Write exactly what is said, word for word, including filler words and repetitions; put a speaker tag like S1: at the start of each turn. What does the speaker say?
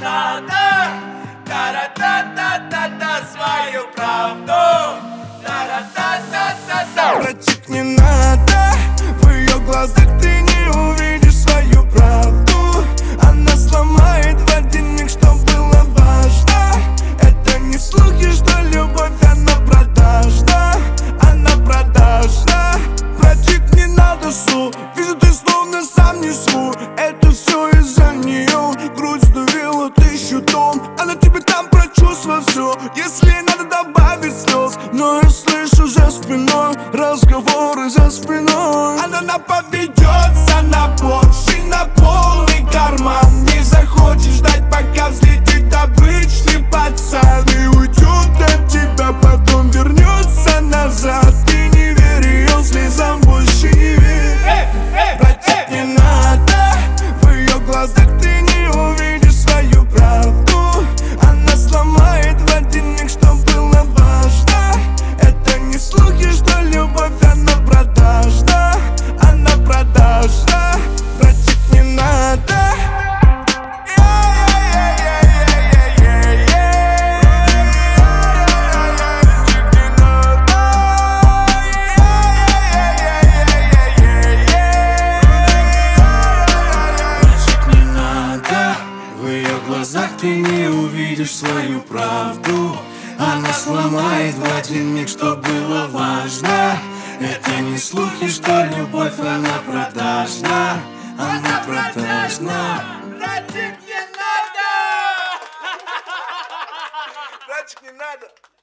S1: надо, та-ра-та-та-та-та, свою правду, та-ра-та-та-та-та.
S2: Братик, не надо, в ее глазах ты не увидишь свою правду. Она сломает в один миг, что было важно. Это не слухи, что любовь, она продажна. Она продажна. Братик, не надо слух, вижу, ты словно сам не свой. Это все из-за нее. Грудь сдавила тысячу тонн. Она тебе там прочувствовала все. Если надо добавить слез, но я слышу за спиной разговоры за спиной. Она наповедется на борщ и на полный карман. Не захочешь ждать, пока взлетит обычный пацан и уйдет от тебя, потом вернется назад. Ты не верь ее слезам, больше не верь. Братик, не надо, в ее глазах ты не увидишь свою правду. Она сломает в один миг, что было важно. Это не слухи, что любовь, она продажна. Она продажна. Братик, не надо.
S1: В ее глазах ты не увидишь свою правду. Она сломает в один миг, что было важно. Это не слухи, что любовь, она продажна. Она продажна.
S2: Братик, не надо. Братик, не надо.